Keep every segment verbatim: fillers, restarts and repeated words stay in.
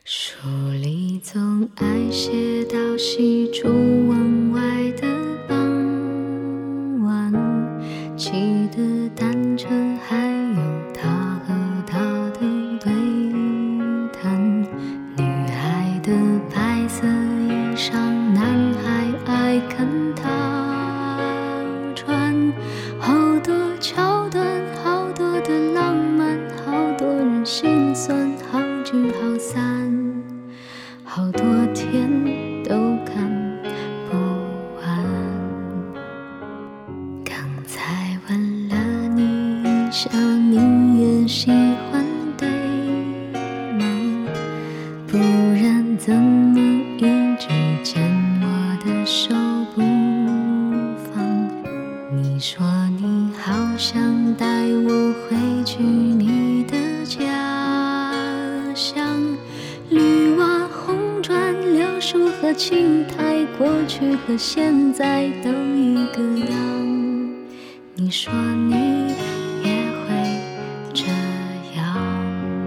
书里总爱写到西出望外的傍晚，骑的单车还有他和她的对谈，女孩的白色衣裳，男孩爱看她穿，好多桥段，好多的浪漫，好多人心酸，好聚好散，好多天都看不完。刚才问了你一下，你也喜欢对吗？不然怎么一直牵我的手不放？你说你好想带我回去你的家乡，绿瓦红砖柳树和青苔，过去和现在都一个样。你说你也会这样，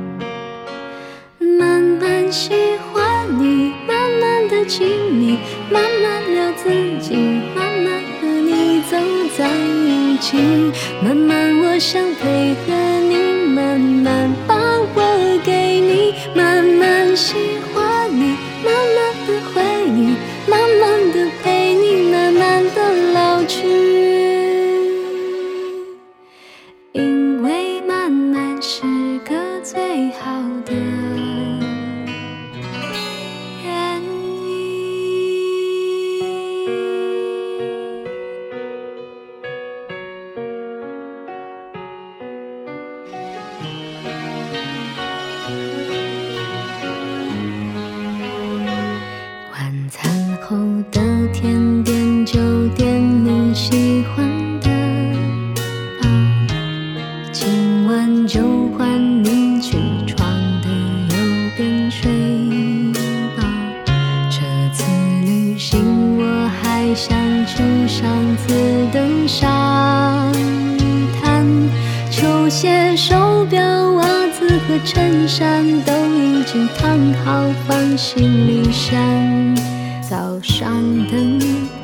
慢慢喜欢你，慢慢的亲密，慢慢聊自己，慢慢和你走在一起，慢慢我想配合你，慢慢把我给你，慢慢喜欢你，慢慢的回忆，慢慢的陪你，慢慢的老去，因为慢慢是个最好的原因。晚餐后的甜点，就点你喜欢的吧，今晚就换你去床的右边睡吧。这次旅行我还想去上次的沙滩，球鞋、手表、袜子和衬衫都已经烫好放行李箱，早上等